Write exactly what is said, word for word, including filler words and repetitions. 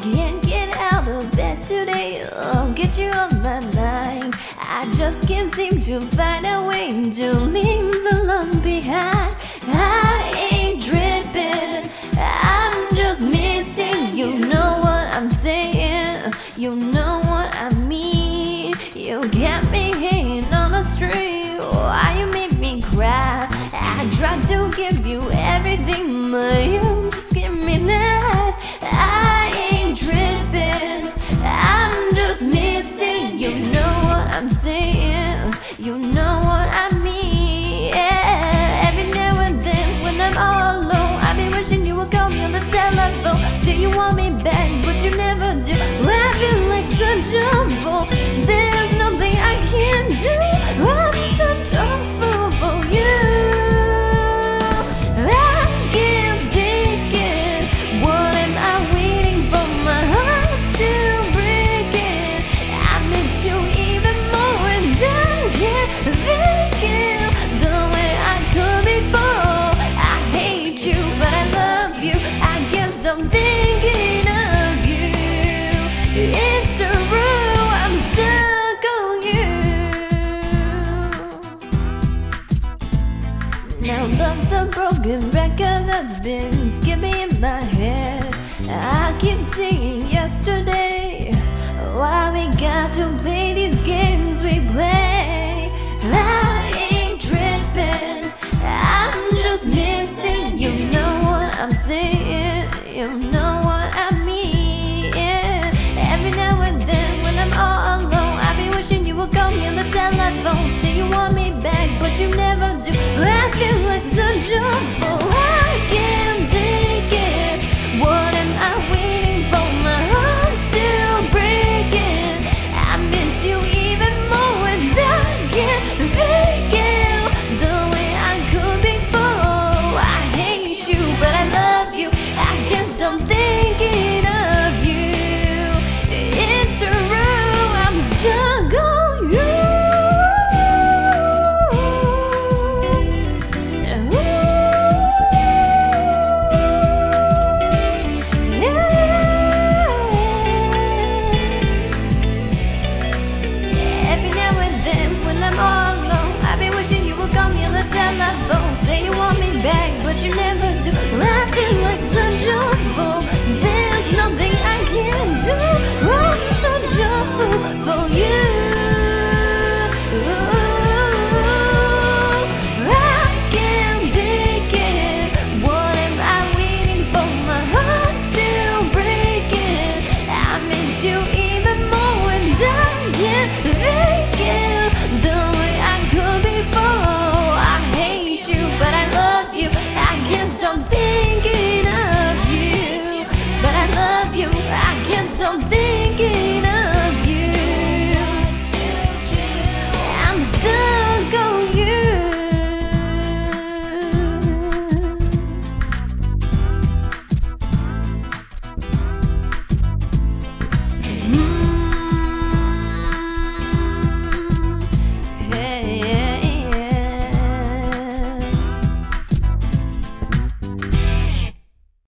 can't get out of bed today. Oh, get you off my mind. I just can't seem to find a way to leave the love behind. I ain't dripping, I'm just missing. You know what I'm saying, you know what I mean. You got me hanging on a string. Why you make me cry? I tried to give you everything, but you just give me lies. I ain't tripping, I'm just missing. You know what I'm saying, you know what I mean. Yeah. Every now and then when I'm all alone, I be wishing you would call me on the telephone. Say you want me back, but you never do. I feel like such a fool. There's nothing I can do. I'm such a fool for you. I can't take it. What am I waiting for? My heart's still breaking. I miss you even more, and I can't fake it the way I could before. I hate you, but I love you. I guess I'm thinking of you. It's true, I'm stuck on you. Now love's a broken record that's been skipping in my head. I keep singing yesterday. Why we got to play these games we play? I ain't tripping, I'm just missing. You know what I'm saying, you know what I mean. Every now and then when I'm all alone, I be wishing you would call me on the telephone. Say you want me back, but you never do. I feel like